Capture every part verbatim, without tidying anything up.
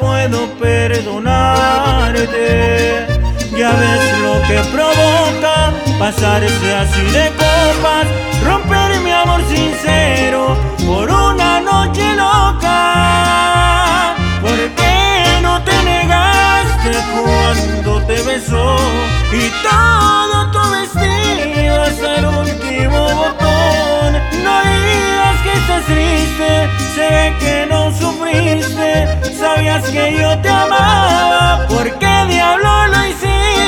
puedo perdonarte. Ya ves lo que provoca pasarse así de copas, romper mi amor sincero por una noche loca. ¿Por qué no te negaste cuando te besó y todo tu vestido hasta el último botón? No digas que estás triste, se ve que no sufriste. Sabías que yo te amaba, ¿por qué diablo lo hiciste?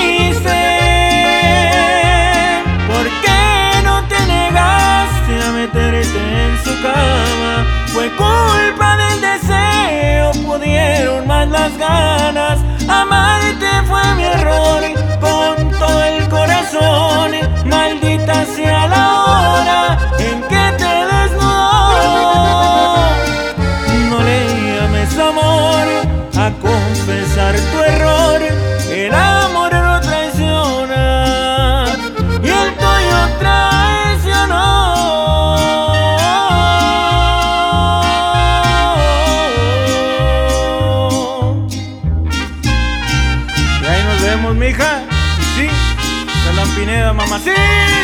¿Por qué no te negaste a meterte en su cama? Fue culpa del deseo, pudieron más las ganas. Amarte fue mi error, con todo el corazón. Maldita sea la hora en que te desnudó. No le llames amor a confesar tu error. El amor no traiciona y el tuyo traicionó. Y ahí nos vemos, mija. Y sí, Salán Pineda, mamacita.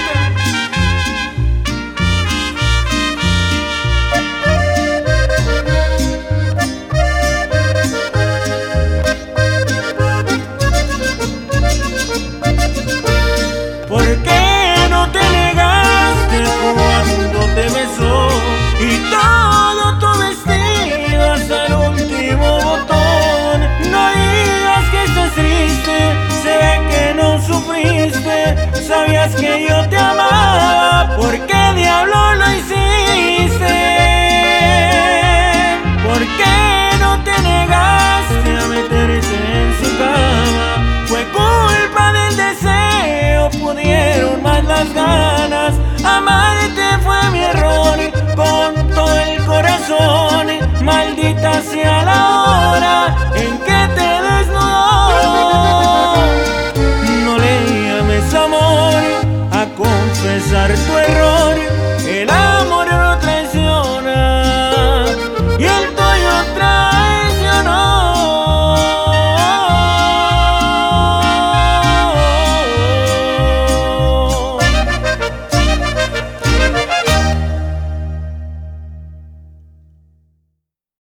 ¿Por qué no te negaste cuando te besó y todo tu vestido hasta el último botón? No digas que estás triste, se ve que no sufriste. Sabías que yo te amaba, ¿por qué diablo lo hiciste? ¿Por qué no te negaste a meterte en su cama? Fue culpa del deseo, pudieron más las ganas.